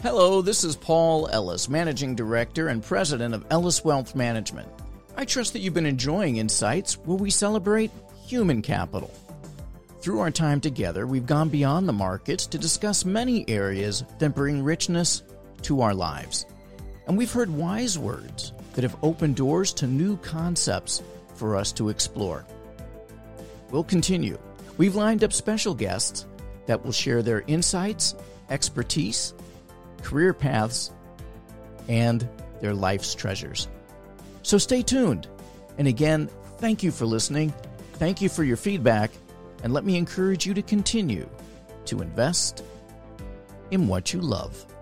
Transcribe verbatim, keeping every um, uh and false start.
Hello, this is Paul Ellis, Managing Director and President of Ellis Wealth Management. I trust that you've been enjoying Insights, where we celebrate human capital. Through our time together, we've gone beyond the markets to discuss many areas that bring richness to our lives. And we've heard wise words that have opened doors to new concepts for us to explore. We'll continue. We've lined up special guests that will share their insights, expertise, career paths, and their life's treasures. So stay tuned. And again, thank you for listening. Thank you for your feedback. And let me encourage you to continue to invest in what you love.